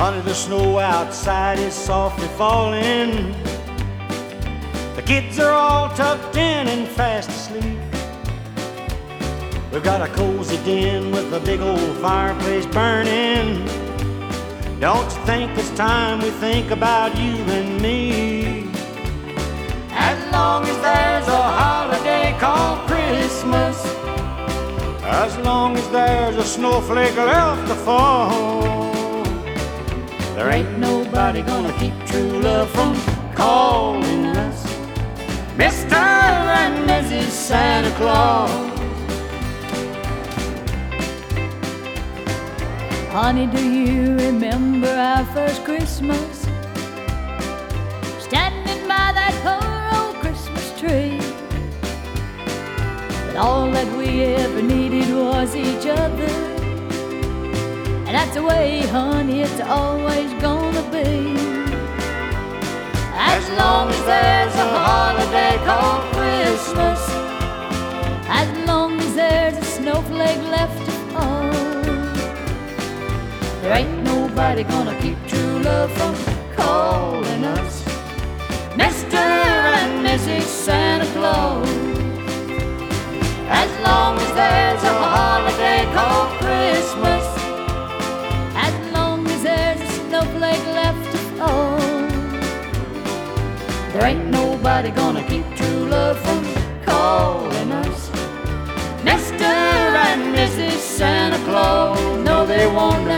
Honey, the snow outside is softly falling. The kids are all tucked in and fast asleep. We've got a cozy den with a big old fireplace burning. Don't you think it's time we think about you and me? As long as there's a holiday called Christmas, as long as there's a snowflake left to fall, there ain't nobody gonna keep true love from calling us Mr. and Mrs. Santa Claus. Honey, do you remember our first Christmas? Standing by that poor old Christmas tree. But all that we ever needed was each other. And that's the way, honey, it's always gonna be. As long as there's a holiday called Christmas, as long as there's a snowflake left to fall, there ain't nobody gonna keep true love from calling us Mr. and Mrs. Santa Claus. As long as there's a holiday called Christmas, as long as there's a snowflake left to fall, there ain't nobody gonna keep true love from calling us Mr. and Mrs. Santa Claus. No, they won't